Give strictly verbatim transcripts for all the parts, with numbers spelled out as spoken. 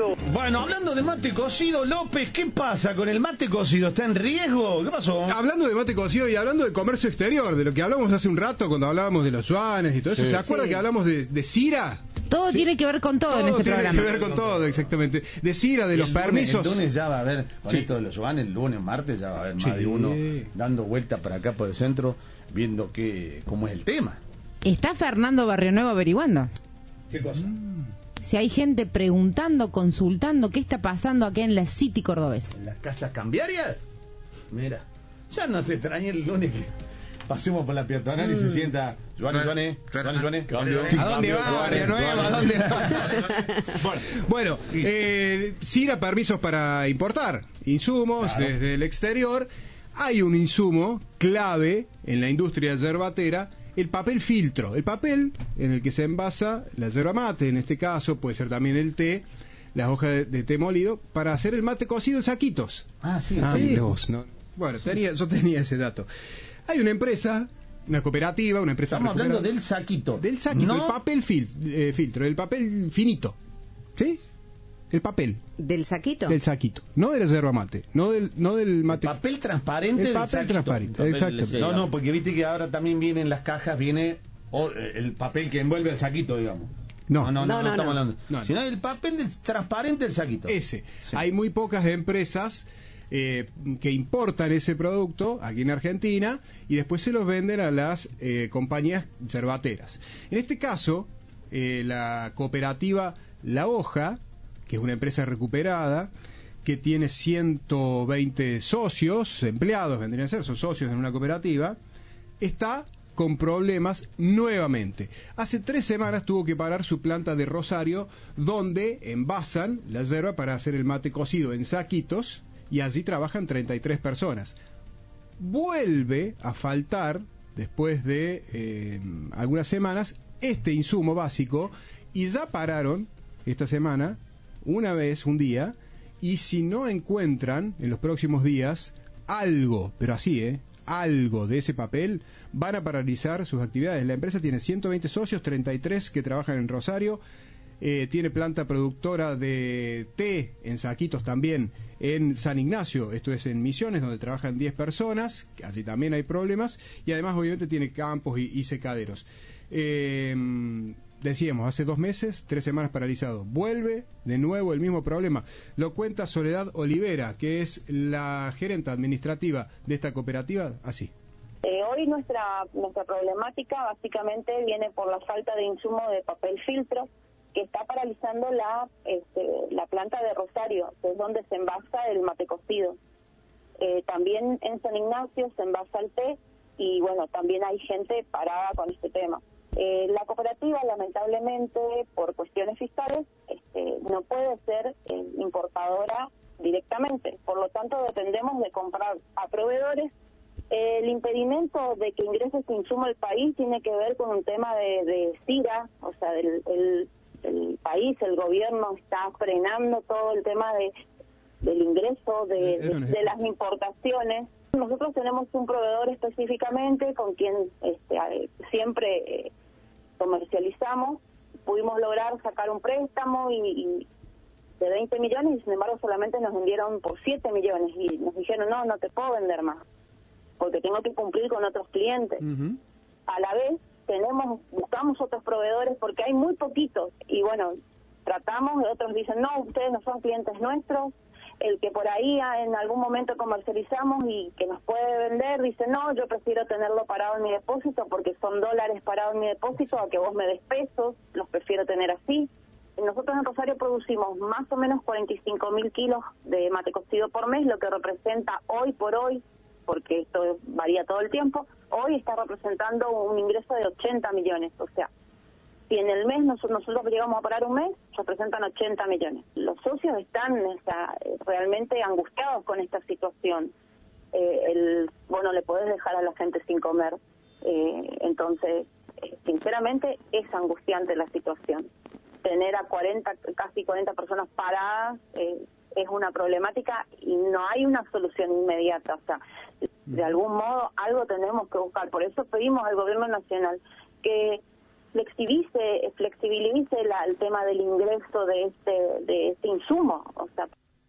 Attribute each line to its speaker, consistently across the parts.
Speaker 1: cocido.
Speaker 2: Bueno, hablando de mate cocido, López, ¿qué pasa con el mate cocido? ¿Está en riesgo? ¿Qué pasó?
Speaker 3: Hablando de mate cocido y hablando de comercio exterior, de lo que hablamos hace un rato cuando hablábamos de los yuanes y todo eso,
Speaker 2: Sí.
Speaker 3: ¿se acuerda
Speaker 4: Sí.
Speaker 3: que hablamos de, de Cira?
Speaker 4: Todo
Speaker 3: Sí.
Speaker 4: tiene que ver con todo,
Speaker 3: Todo
Speaker 4: en este
Speaker 3: tiene
Speaker 4: programa.
Speaker 3: que ver con todo, exactamente. De Cira, de
Speaker 2: Y
Speaker 3: los
Speaker 2: el lunes-
Speaker 3: permisos.
Speaker 2: El lunes ya va a haber, con
Speaker 3: Sí.
Speaker 2: esto de los yuanes, el lunes, martes, ya va a haber más
Speaker 3: Sí.
Speaker 2: de uno dando vuelta para acá, por el centro, viendo qué, cómo es el tema.
Speaker 4: Está Fernando Barrionuevo averiguando.
Speaker 2: ¿Qué cosa?
Speaker 4: Si hay gente preguntando, consultando qué está pasando acá en la City cordobesa.
Speaker 2: ¿En las casas cambiarias? Mira, ya no se extrañe el lunes que pasemos por la peatonal y se sienta Joanes, Joanes, Joanes, Joanes, cambio.
Speaker 3: ¿A dónde va, Barrio Nuevo? ¿A dónde va?
Speaker 2: Bueno,
Speaker 3: Bueno, eh, Cira, permisos para importar insumos
Speaker 2: Claro.
Speaker 3: desde el exterior. Hay un insumo clave en la industria yerbatera, el papel filtro. El papel en el que se envasa la yerba mate, en este caso puede ser también el té, las hojas de, de té molido, para hacer el mate cocido en saquitos.
Speaker 2: ah, sí,
Speaker 3: Ah,
Speaker 2: sí.
Speaker 3: mire vos, ¿no? Bueno, tenía, yo tenía ese dato. Hay una empresa, una cooperativa, una empresa
Speaker 2: Estamos hablando
Speaker 3: recuperada-
Speaker 2: del saquito.
Speaker 3: del saquito,
Speaker 2: No,
Speaker 3: el papel fil- eh, filtro, el papel finito, ¿sí? El papel
Speaker 5: ¿Del saquito?
Speaker 3: del saquito, no de la yerba mate, no del, no del mate.
Speaker 2: papel transparente.
Speaker 3: El
Speaker 2: del
Speaker 3: papel
Speaker 2: saquito.
Speaker 3: transparente,
Speaker 2: Papel,
Speaker 3: exacto.
Speaker 2: sí, No, no, porque viste que ahora también viene en las cajas, viene o, eh, el papel que envuelve el saquito, digamos.
Speaker 3: No.
Speaker 2: no, no, no,
Speaker 5: No, no,
Speaker 2: estamos
Speaker 5: no.
Speaker 2: hablando.
Speaker 3: No, no.
Speaker 2: Sino el papel del, transparente del saquito.
Speaker 3: Ese.
Speaker 2: Sí.
Speaker 3: Hay muy pocas empresas eh, que importan ese producto aquí en Argentina y después se los venden a las eh, compañías yerbateras. En este caso, eh, la cooperativa La Hoja, que es una empresa recuperada, que tiene ciento veinte socios, empleados vendrían a ser, son socios en una cooperativa, está con problemas nuevamente. Hace tres semanas tuvo que parar su planta de Rosario, donde envasan la yerba para hacer el mate cocido en saquitos, y allí trabajan treinta y tres personas. Vuelve a faltar, después de eh, algunas semanas, este insumo básico, y ya pararon esta semana, una vez, un día, y si no encuentran en los próximos días algo, pero así, ¿eh? algo de ese papel, van a paralizar sus actividades. La empresa tiene ciento veinte socios, treinta y tres que trabajan en Rosario, eh, tiene planta productora de té en saquitos también en San Ignacio, esto es en Misiones, donde trabajan diez personas, allí también hay problemas, y además obviamente tiene campos y, y secaderos. Eh, decíamos, hace dos meses, tres semanas paralizado. Vuelve de nuevo el mismo problema. Lo cuenta Soledad Olivera, que es la gerente administrativa de esta cooperativa, así.
Speaker 6: Eh, hoy nuestra nuestra problemática básicamente viene por la falta de insumo de papel filtro que está paralizando la este, la planta de Rosario, que es donde se envasa el mate cocido. Eh, también en San Ignacio se envasa el té y bueno, también hay gente parada con este tema. Eh, la cooperativa, lamentablemente, por cuestiones fiscales, este, no puede ser eh, importadora directamente. Por lo tanto, dependemos de comprar a proveedores. Eh, el impedimento de que ingrese este insumo al país tiene que ver con un tema de, de Cira, o sea, del, el, el país, el gobierno está frenando todo el tema de del ingreso de, de, de las importaciones. Nosotros tenemos un proveedor específicamente con quien este, siempre eh, comercializamos. Pudimos lograr sacar un préstamo y, y de veinte millones y sin embargo solamente nos vendieron por siete millones y nos dijeron no, no te puedo vender más porque tengo que cumplir con otros clientes. Uh-huh. A la vez tenemos buscamos otros proveedores porque hay muy poquitos y bueno, tratamos, otros dicen no, ustedes no son clientes nuestros. El que por ahí en algún momento comercializamos y que nos puede vender, dice, no, yo prefiero tenerlo parado en mi depósito porque son dólares parados en mi depósito a que vos me des pesos, los prefiero tener así. Nosotros en Rosario producimos más o menos cuarenta y cinco mil kilos de mate cocido por mes, lo que representa hoy por hoy, porque esto varía todo el tiempo, hoy está representando un ingreso de ochenta millones, o sea, si en el mes nosotros, nosotros llegamos a parar un mes, representan ochenta millones. Los socios están o sea, realmente angustiados con esta situación. Eh, el, bueno, le podés dejar a la gente sin comer. Eh, entonces, eh, sinceramente, es angustiante la situación. Tener a cuarenta, casi cuarenta personas paradas eh, es una problemática y no hay una solución inmediata. O sea, de algún modo algo tenemos que buscar. Por eso pedimos al gobierno nacional que flexibilice, flexibilice la, el tema del ingreso de este, de este insumo. O sea,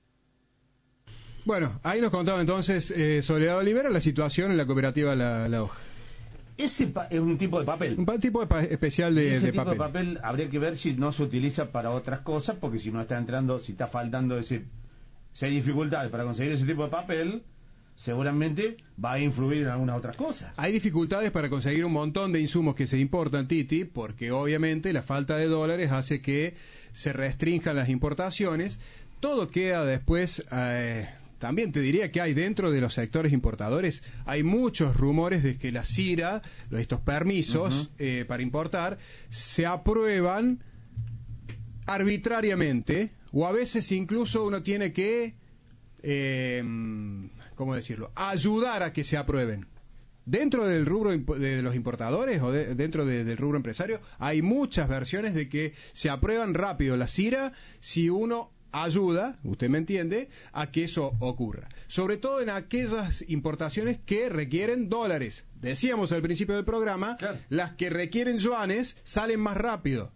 Speaker 3: bueno, ahí nos contaba entonces eh, Soledad Olivera la situación en la cooperativa La, la Hoja.
Speaker 2: Ese pa es un tipo de papel.
Speaker 3: Un pa tipo de pa especial de,
Speaker 2: ese
Speaker 3: de
Speaker 2: tipo
Speaker 3: papel.
Speaker 2: de papel habría que ver si no se utiliza para otras cosas, porque si no está entrando, si está faltando ese, si hay dificultades para conseguir ese tipo de papel, seguramente va a influir en algunas otras cosas.
Speaker 3: Hay dificultades para conseguir un montón de insumos que se importan, Titi, porque obviamente la falta de dólares hace que se restrinjan las importaciones. Todo queda después... Eh, También te diría que hay dentro de los sectores importadores, hay muchos rumores de que la CIRA, estos permisos uh-huh. eh, para importar, se aprueban arbitrariamente, o a veces incluso uno tiene que, eh, ¿cómo decirlo?, ayudar a que se aprueben. Dentro del rubro de los importadores o de, dentro de, del rubro empresario, hay muchas versiones de que se aprueban rápido la CIRA si uno ayuda, usted me entiende, a que eso ocurra. Sobre todo en aquellas importaciones que requieren dólares. Decíamos al principio del programa, claro. Las que requieren yuanes salen más rápido.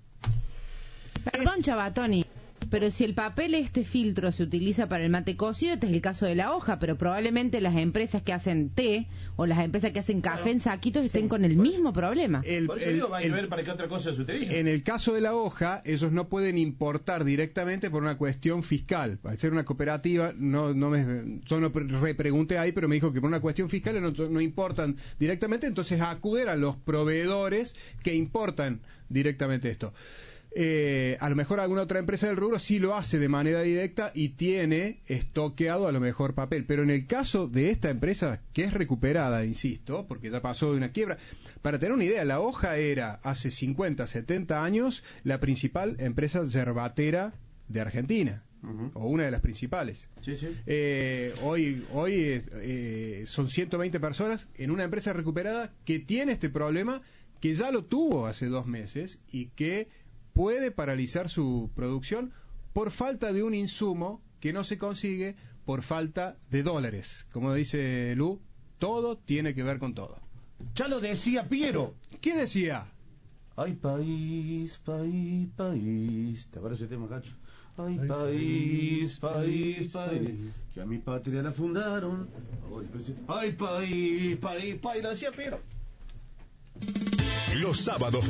Speaker 4: Perdón, Chabatoni, pero si el papel este filtro se utiliza para el mate cocido, este es el caso de la hoja, pero probablemente las empresas que hacen té o las empresas que hacen café claro. en saquitos estén sí. con el mismo problema.
Speaker 2: El, Por eso el, digo, va a ver para qué otra cosa se utiliza.
Speaker 3: En el caso de la hoja, ellos no pueden importar directamente por una cuestión fiscal. Al ser una cooperativa, no, no me, yo no repregunté ahí, pero me dijo que por una cuestión fiscal no, no importan directamente, entonces acuden a los proveedores que importan directamente esto. Eh, a lo mejor alguna otra empresa del rubro sí lo hace de manera directa y tiene estoqueado a lo mejor papel, pero en el caso de esta empresa que es recuperada, insisto, porque ya pasó de una quiebra, para tener una idea, la hoja era hace cincuenta, setenta años la principal empresa yerbatera de Argentina. Uh-huh. O una de las principales.
Speaker 2: Sí, sí.
Speaker 3: Eh, hoy hoy eh, son ciento veinte personas en una empresa recuperada que tiene este problema, que ya lo tuvo hace dos meses y que puede paralizar su producción por falta de un insumo que no se consigue por falta de dólares. Como dice Lu, todo tiene que ver con todo.
Speaker 2: Ya lo decía Piero.
Speaker 3: ¿Qué decía?
Speaker 2: Ay, país, país, país. ¿Te acuerdas ese tema, Cacho? Ay, Ay país, país, país, país, que a mi patria la fundaron. Ay, país, país, país, lo decía Piero.
Speaker 1: Los sábados